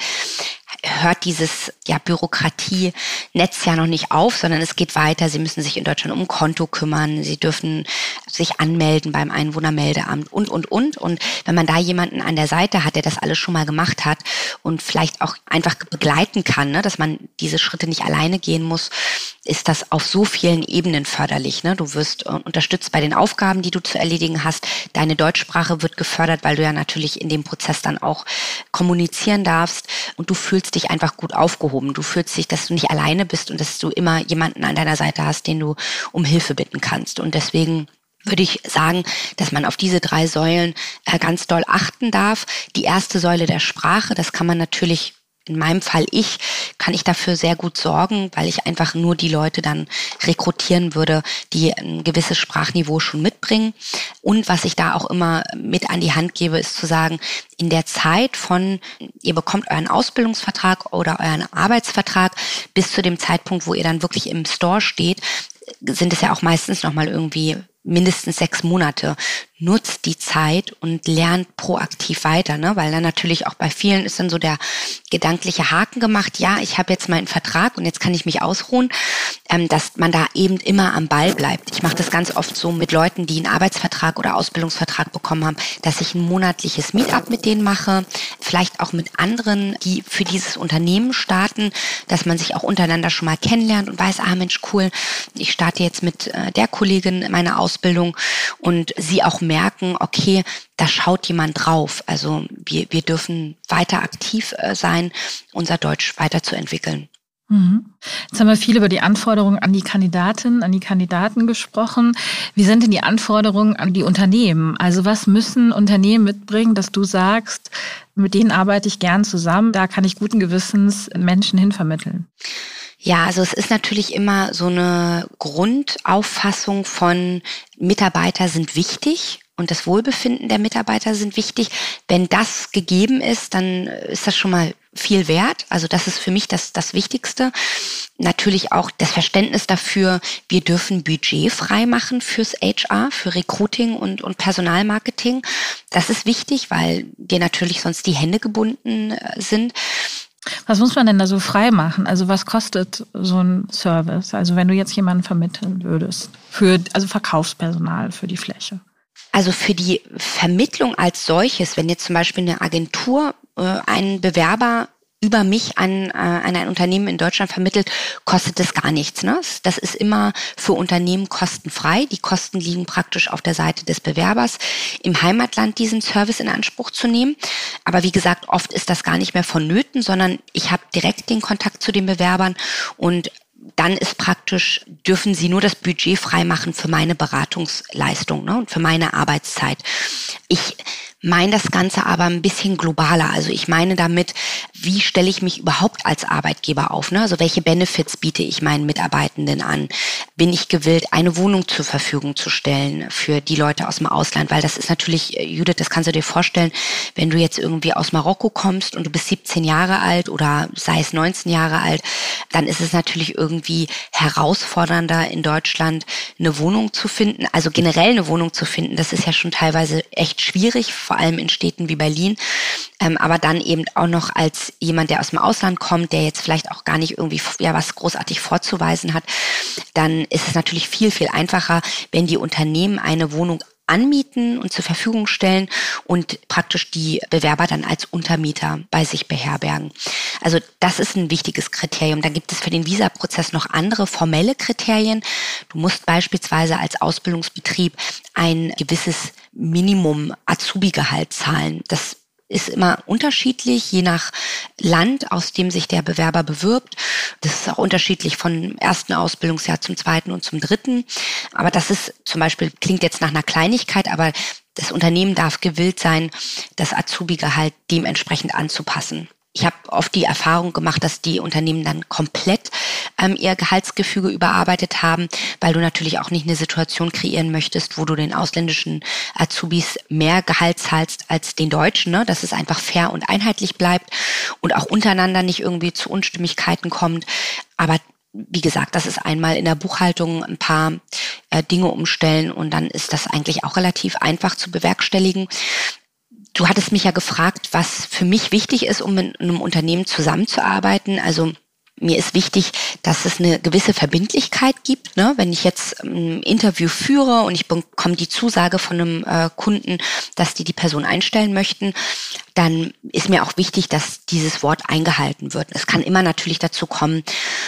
hört dieses ja, Bürokratie-Netz ja noch nicht auf, sondern es geht weiter. Sie müssen sich in Deutschland um ein Konto kümmern, sie dürfen sich anmelden beim Einwohnermeldeamt und, und, und. Und wenn man da jemanden an der Seite hat, der das alles schon mal gemacht hat und vielleicht auch einfach begleiten kann, ne, dass man diese Schritte nicht alleine gehen muss, ist das auf so vielen Ebenen förderlich. Ne? Du wirst unterstützt bei den Aufgaben, die du zu erledigen hast. Deine Deutschsprache wird gefördert, weil du ja natürlich in dem Prozess dann auch kommunizieren darfst und du fühlst dich einfach gut aufgehoben. Du fühlst dich, dass du nicht alleine bist und dass du immer jemanden an deiner Seite hast, den du um Hilfe bitten kannst. Und deswegen würde ich sagen, dass man auf diese drei Säulen äh, ganz doll achten darf. Die erste Säule der Sprache, das kann man natürlich, in meinem Fall ich, kann ich dafür sehr gut sorgen, weil ich einfach nur die Leute dann rekrutieren würde, die ein gewisses Sprachniveau schon mitbringen. Und was ich da auch immer mit an die Hand gebe, ist zu sagen, in der Zeit von, ihr bekommt euren Ausbildungsvertrag oder euren Arbeitsvertrag bis zu dem Zeitpunkt, wo ihr dann wirklich im Store steht, sind es ja auch meistens nochmal irgendwie mindestens sechs Monate. Nutzt die Zeit und lernt proaktiv weiter, ne? Weil dann natürlich auch bei vielen ist dann so der gedankliche Haken gemacht, ja, ich habe jetzt meinen Vertrag und jetzt kann ich mich ausruhen, ähm, dass man da eben immer am Ball bleibt. Ich mache das ganz oft so mit Leuten, die einen Arbeitsvertrag oder Ausbildungsvertrag bekommen haben, dass ich ein monatliches Meetup mit denen mache, vielleicht auch mit anderen, die für dieses Unternehmen starten, dass man sich auch untereinander schon mal kennenlernt und weiß, ah Mensch, cool, ich starte jetzt mit äh, der Kollegin meine Ausbildung und sie auch merken, okay, da schaut jemand drauf. Also wir, wir dürfen weiter aktiv äh, sein, unser Deutsch weiterzuentwickeln. Mhm. Jetzt haben wir viel über die Anforderungen an die Kandidatin, an die Kandidaten gesprochen. Wie sind denn die Anforderungen an die Unternehmen? Also was müssen Unternehmen mitbringen, dass du sagst, mit denen arbeite ich gern zusammen, da kann ich guten Gewissens Menschen hinvermitteln? Ja, also es ist natürlich immer so eine Grundauffassung von Mitarbeiter sind wichtig und das Wohlbefinden der Mitarbeiter sind wichtig. Wenn das gegeben ist, dann ist das schon mal viel wert. Also das ist für mich das, das Wichtigste. Natürlich auch das Verständnis dafür, wir dürfen Budget frei machen fürs H R, für Recruiting und, und Personalmarketing. Das ist wichtig, weil dir natürlich sonst die Hände gebunden sind. Was muss man denn da so frei machen? Also was kostet so ein Service? Also wenn du jetzt jemanden vermitteln würdest, für also Verkaufspersonal für die Fläche. Also für die Vermittlung als solches, wenn jetzt zum Beispiel eine Agentur äh, einen Bewerber über mich an, äh, an ein Unternehmen in Deutschland vermittelt, kostet das gar nichts. Ne? Das ist immer für Unternehmen kostenfrei. Die Kosten liegen praktisch auf der Seite des Bewerbers, im Heimatland diesen Service in Anspruch zu nehmen. Aber wie gesagt, oft ist das gar nicht mehr vonnöten, sondern ich habe direkt den Kontakt zu den Bewerbern und dann ist praktisch, dürfen sie nur das Budget freimachen für meine Beratungsleistung, ne, und für meine Arbeitszeit. Ich meine das Ganze aber ein bisschen globaler. Also ich meine damit, wie stelle ich mich überhaupt als Arbeitgeber auf? Ne? Also welche Benefits biete ich meinen Mitarbeitenden an? Bin ich gewillt, eine Wohnung zur Verfügung zu stellen für die Leute aus dem Ausland? Weil das ist natürlich, Judith, das kannst du dir vorstellen, wenn du jetzt irgendwie aus Marokko kommst und du bist siebzehn Jahre alt oder sei es neunzehn Jahre alt, dann ist es natürlich irgendwie herausfordernder in Deutschland eine Wohnung zu finden, also generell eine Wohnung zu finden. Das ist ja schon teilweise echt schwierig, vor allem in Städten wie Berlin. Ähm, aber dann eben auch noch als jemand, der aus dem Ausland kommt, der jetzt vielleicht auch gar nicht irgendwie ja was großartig vorzuweisen hat, dann ist es natürlich viel, viel einfacher, wenn die Unternehmen eine Wohnung anmieten und zur Verfügung stellen und praktisch die Bewerber dann als Untermieter bei sich beherbergen. Also das ist ein wichtiges Kriterium. Dann gibt es für den Visaprozess noch andere formelle Kriterien. Du musst beispielsweise als Ausbildungsbetrieb ein gewisses Minimum Azubi-Gehalt zahlen. Das ist immer unterschiedlich, je nach Land, aus dem sich der Bewerber bewirbt. Das ist auch unterschiedlich vom ersten Ausbildungsjahr zum zweiten und zum dritten. Aber das ist zum Beispiel, klingt jetzt nach einer Kleinigkeit, aber das Unternehmen darf gewillt sein, das Azubi-Gehalt dementsprechend anzupassen. Ich habe oft die Erfahrung gemacht, dass die Unternehmen dann komplett ähm, ihr Gehaltsgefüge überarbeitet haben, weil du natürlich auch nicht eine Situation kreieren möchtest, wo du den ausländischen Azubis mehr Gehalt zahlst als den Deutschen, ne? Dass es einfach fair und einheitlich bleibt und auch untereinander nicht irgendwie zu Unstimmigkeiten kommt. Aber wie gesagt, das ist einmal in der Buchhaltung ein paar äh, Dinge umstellen und dann ist das eigentlich auch relativ einfach zu bewerkstelligen. Du hattest mich ja gefragt, was für mich wichtig ist, um in einem Unternehmen zusammenzuarbeiten. Also mir ist wichtig, dass es eine gewisse Verbindlichkeit gibt. Ne? Wenn ich jetzt ein Interview führe und ich bekomme die Zusage von einem äh, Kunden, dass die die Person einstellen möchten, dann ist mir auch wichtig, dass dieses Wort eingehalten wird. Es kann immer natürlich dazu kommen,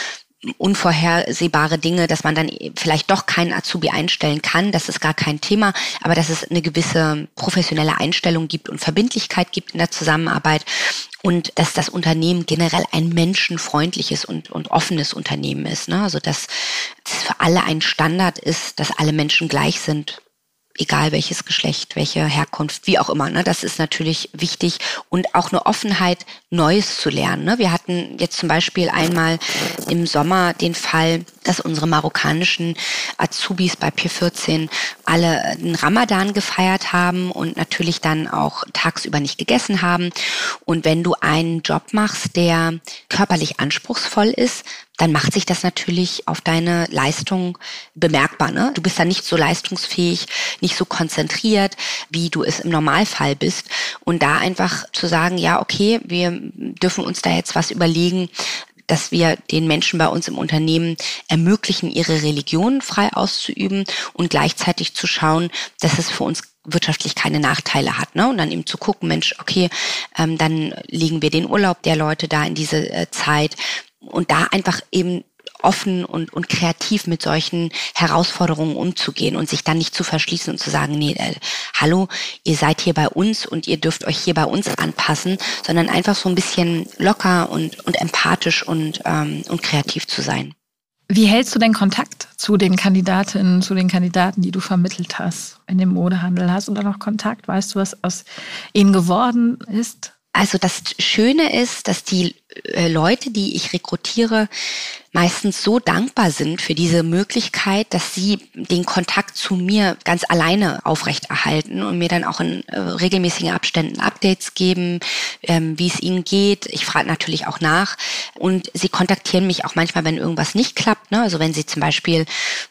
unvorhersehbare Dinge, dass man dann vielleicht doch keinen Azubi einstellen kann, das ist gar kein Thema, aber dass es eine gewisse professionelle Einstellung gibt und Verbindlichkeit gibt in der Zusammenarbeit und dass das Unternehmen generell ein menschenfreundliches und, und offenes Unternehmen ist, ne? Also dass es für alle ein Standard ist, dass alle Menschen gleich sind. Egal welches Geschlecht, welche Herkunft, wie auch immer. Ne? Das ist natürlich wichtig und auch eine Offenheit, Neues zu lernen. Ne? Wir hatten jetzt zum Beispiel einmal im Sommer den Fall, dass unsere marokkanischen Azubis bei Pier vierzehn alle den Ramadan gefeiert haben und natürlich dann auch tagsüber nicht gegessen haben. Und wenn du einen Job machst, der körperlich anspruchsvoll ist, dann macht sich das natürlich auf deine Leistung bemerkbar. Ne? Du bist dann nicht so leistungsfähig, nicht so konzentriert, wie du es im Normalfall bist. Und da einfach zu sagen, ja, okay, wir dürfen uns da jetzt was überlegen, dass wir den Menschen bei uns im Unternehmen ermöglichen, ihre Religion frei auszuüben und gleichzeitig zu schauen, dass es für uns wirtschaftlich keine Nachteile hat, ne? Und dann eben zu gucken, Mensch, okay, ähm, dann legen wir den Urlaub der Leute da in diese äh, Zeit und da einfach eben offen und, und kreativ mit solchen Herausforderungen umzugehen und sich dann nicht zu verschließen und zu sagen, nee, äh, hallo, ihr seid hier bei uns und ihr dürft euch hier bei uns anpassen, sondern einfach so ein bisschen locker und, und empathisch und, ähm, und kreativ zu sein. Wie hältst du denn Kontakt zu den Kandidatinnen, zu den Kandidaten, die du vermittelt hast, in dem Modehandel? Hast du da noch Kontakt? Weißt du, was aus ihnen geworden ist? Also das Schöne ist, dass die äh, Leute, die ich rekrutiere, meistens so dankbar sind für diese Möglichkeit, dass sie den Kontakt zu mir ganz alleine aufrechterhalten und mir dann auch in äh, regelmäßigen Abständen Updates geben, ähm, wie es ihnen geht. Ich frage natürlich auch nach und sie kontaktieren mich auch manchmal, wenn irgendwas nicht klappt, ne? Also wenn sie zum Beispiel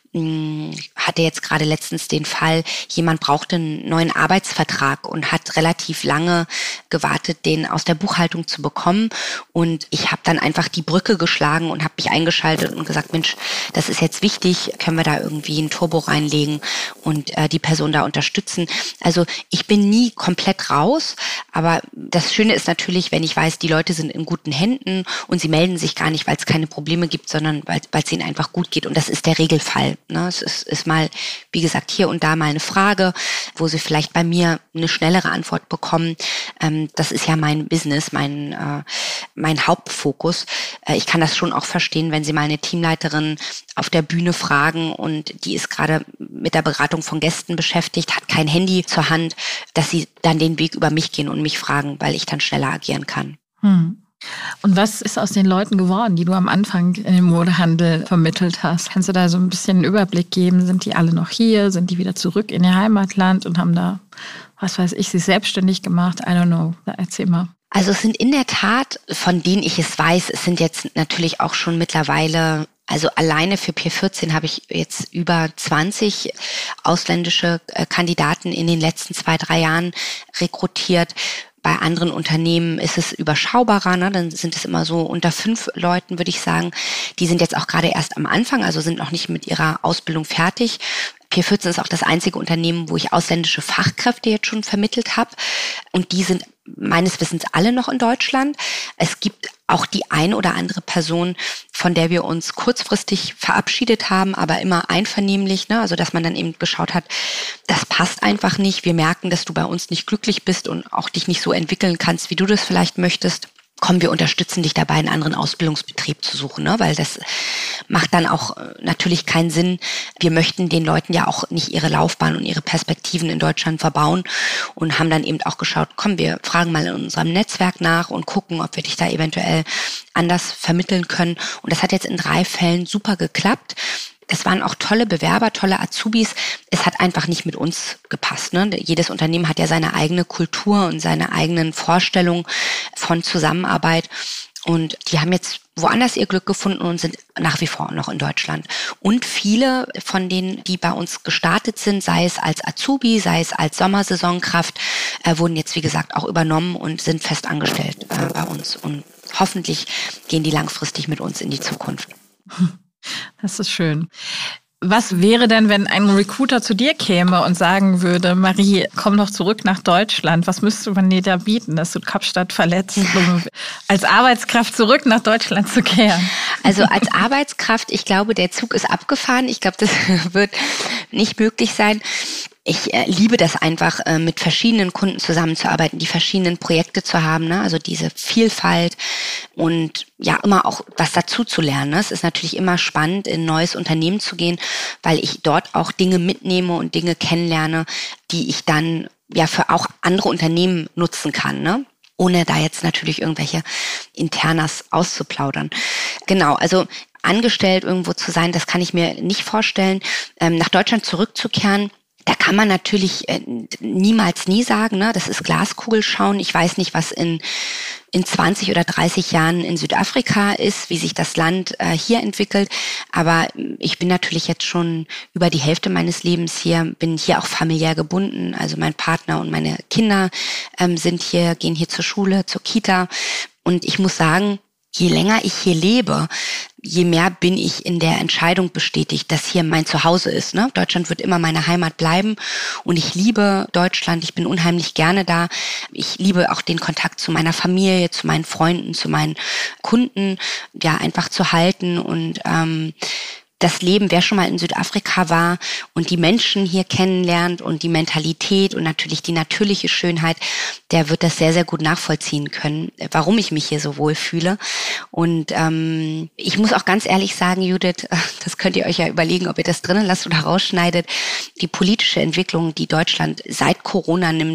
hatte jetzt gerade letztens den Fall, jemand brauchte einen neuen Arbeitsvertrag und hat relativ lange gewartet, den aus der Buchhaltung zu bekommen. Und ich habe dann einfach die Brücke geschlagen und habe mich eingeschaltet und gesagt, Mensch, das ist jetzt wichtig, können wir da irgendwie ein Turbo reinlegen und äh, die Person da unterstützen. Also ich bin nie komplett raus, aber das Schöne ist natürlich, wenn ich weiß, die Leute sind in guten Händen und sie melden sich gar nicht, weil es keine Probleme gibt, sondern weil es ihnen einfach gut geht. Und das ist der Regelfall. Ne, es ist, ist mal, wie gesagt, hier und da mal eine Frage, wo sie vielleicht bei mir eine schnellere Antwort bekommen. Ähm, das ist ja mein Business, mein, äh, mein Hauptfokus. Äh, ich kann das schon auch verstehen, wenn Sie mal eine Teamleiterin auf der Bühne fragen und die ist gerade mit der Beratung von Gästen beschäftigt, hat kein Handy zur Hand, dass sie dann den Weg über mich gehen und mich fragen, weil ich dann schneller agieren kann. Hm. Und was ist aus den Leuten geworden, die du am Anfang in den Modehandel vermittelt hast? Kannst du da so ein bisschen einen Überblick geben? Sind die alle noch hier? Sind die wieder zurück in ihr Heimatland und haben da, was weiß ich, sich selbstständig gemacht? I don't know. Erzähl mal. Also es sind in der Tat, von denen ich es weiß, es sind jetzt natürlich auch schon mittlerweile, also alleine für Pier vierzehn habe ich jetzt über zwanzig ausländische Kandidaten in den letzten zwei, drei Jahren rekrutiert. Bei anderen Unternehmen ist es überschaubarer, ne? Dann sind es immer so unter fünf Leuten, würde ich sagen. Die sind jetzt auch gerade erst am Anfang, also sind noch nicht mit ihrer Ausbildung fertig. Pier vierzehn ist auch das einzige Unternehmen, wo ich ausländische Fachkräfte jetzt schon vermittelt habe. Und die sind meines Wissens alle noch in Deutschland. Es gibt auch die ein oder andere Person, von der wir uns kurzfristig verabschiedet haben, aber immer einvernehmlich, ne? Also dass man dann eben geschaut hat, das passt einfach nicht. Wir merken, dass du bei uns nicht glücklich bist und auch dich nicht so entwickeln kannst, wie du das vielleicht möchtest. Komm, wir unterstützen dich dabei, einen anderen Ausbildungsbetrieb zu suchen, ne? Weil das macht dann auch natürlich keinen Sinn. Wir möchten den Leuten ja auch nicht ihre Laufbahn und ihre Perspektiven in Deutschland verbauen und haben dann eben auch geschaut, komm, wir fragen mal in unserem Netzwerk nach und gucken, ob wir dich da eventuell anders vermitteln können. Und das hat jetzt in drei Fällen super geklappt. Es waren auch tolle Bewerber, tolle Azubis. Es hat einfach nicht mit uns gepasst, ne? Jedes Unternehmen hat ja seine eigene Kultur und seine eigenen Vorstellungen von Zusammenarbeit. Und die haben jetzt woanders ihr Glück gefunden und sind nach wie vor noch in Deutschland. Und viele von denen, die bei uns gestartet sind, sei es als Azubi, sei es als Sommersaisonkraft, äh, wurden jetzt, wie gesagt, auch übernommen und sind fest angestellt äh, bei uns. Und hoffentlich gehen die langfristig mit uns in die Zukunft. Das ist schön. Was wäre denn, wenn ein Recruiter zu dir käme und sagen würde, Marie, komm doch zurück nach Deutschland. Was müsstest du von dir da bieten, dass du Kapstadt verletzt, um als Arbeitskraft zurück nach Deutschland zu kehren? Also als Arbeitskraft, ich glaube, der Zug ist abgefahren. Ich glaube, das wird nicht möglich sein. Ich äh, liebe das einfach, äh, mit verschiedenen Kunden zusammenzuarbeiten, die verschiedenen Projekte zu haben, ne? Also diese Vielfalt und ja, immer auch was dazu zu lernen. Ne? Es ist natürlich immer spannend, in ein neues Unternehmen zu gehen, weil ich dort auch Dinge mitnehme und Dinge kennenlerne, die ich dann ja für auch andere Unternehmen nutzen kann, ne? Ohne da jetzt natürlich irgendwelche Internas auszuplaudern. Genau, also angestellt irgendwo zu sein, das kann ich mir nicht vorstellen. Ähm, nach Deutschland zurückzukehren, da kann man natürlich äh, niemals nie sagen, ne? Das ist Glaskugelschauen. Ich weiß nicht, was in in zwanzig oder dreißig Jahren in Südafrika ist, wie sich das Land äh, hier entwickelt. Aber ich bin natürlich jetzt schon über die Hälfte meines Lebens hier, bin hier auch familiär gebunden. Also mein Partner und meine Kinder ähm, sind hier, gehen hier zur Schule, zur Kita. Und ich muss sagen, je länger ich hier lebe, je mehr bin ich in der Entscheidung bestätigt, dass hier mein Zuhause ist. Ne? Deutschland wird immer meine Heimat bleiben und ich liebe Deutschland. Ich bin unheimlich gerne da. Ich liebe auch den Kontakt zu meiner Familie, zu meinen Freunden, zu meinen Kunden, ja, einfach zu halten und ähm, das Leben, wer schon mal in Südafrika war und die Menschen hier kennenlernt und die Mentalität und natürlich die natürliche Schönheit, der wird das sehr, sehr gut nachvollziehen können, warum ich mich hier so wohl fühle. Und ähm, ich muss auch ganz ehrlich sagen, Judith, das könnt ihr euch ja überlegen, ob ihr das drinnen lasst oder rausschneidet, die politische Entwicklung, die Deutschland seit Corona nimmt,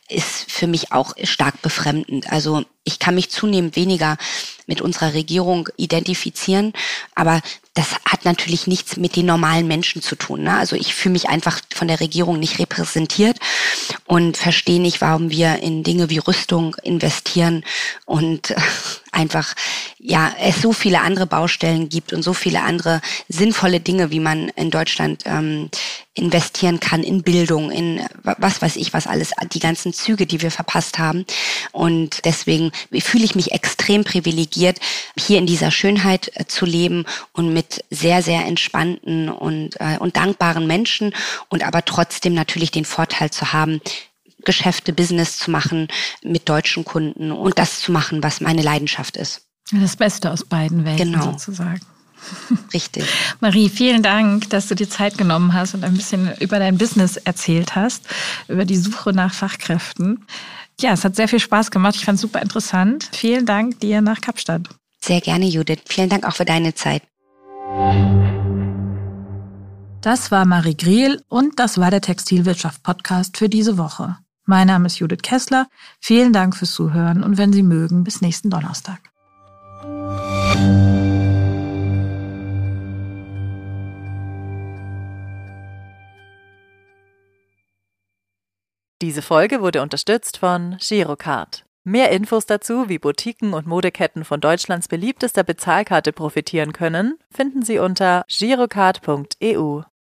ist für mich auch stark befremdend. Also ich kann mich zunehmend weniger mit unserer Regierung identifizieren, aber das hat natürlich nichts mit den normalen Menschen zu tun. Ne? Also ich fühle mich einfach von der Regierung nicht repräsentiert und verstehe nicht, warum wir in Dinge wie Rüstung investieren und einfach, ja, es so viele andere Baustellen gibt und so viele andere sinnvolle Dinge, wie man in Deutschland ähm, investieren kann in Bildung, in was weiß ich, was alles, die ganzen Züge, die wir verpasst haben. Und deswegen fühle ich mich extrem privilegiert, hier in dieser Schönheit äh, zu leben und mit sehr, sehr entspannten und, äh, und dankbaren Menschen und aber trotzdem natürlich den Vorteil zu haben, Geschäfte, Business zu machen mit deutschen Kunden und das zu machen, was meine Leidenschaft ist. Das Beste aus beiden Welten genau. sozusagen. Richtig. Marie, vielen Dank, dass du dir Zeit genommen hast und ein bisschen über dein Business erzählt hast, über die Suche nach Fachkräften. Ja, es hat sehr viel Spaß gemacht. Ich fand es super interessant. Vielen Dank dir nach Kapstadt. Sehr gerne, Judith. Vielen Dank auch für deine Zeit. Das war Marie Griel und das war der Textilwirtschaft-Podcast für diese Woche. Mein Name ist Judith Kessler. Vielen Dank fürs Zuhören und wenn Sie mögen, bis nächsten Donnerstag. Diese Folge wurde unterstützt von Girocard. Mehr Infos dazu, wie Boutiquen und Modeketten von Deutschlands beliebtester Bezahlkarte profitieren können, finden Sie unter girocard punkt e u.